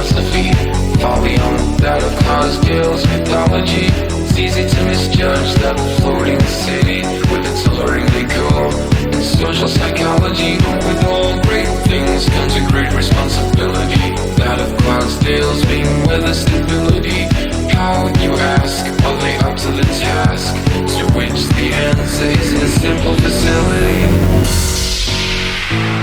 philosophy, far beyond that of Clydesdale's mythology. It's easy to misjudge that floating city with its alluringly cool and social psychology. But with all great things comes a great responsibility, that of Clydesdale's being weather stability. How, you ask, are they up to the task? To which the answer is in a simple facility.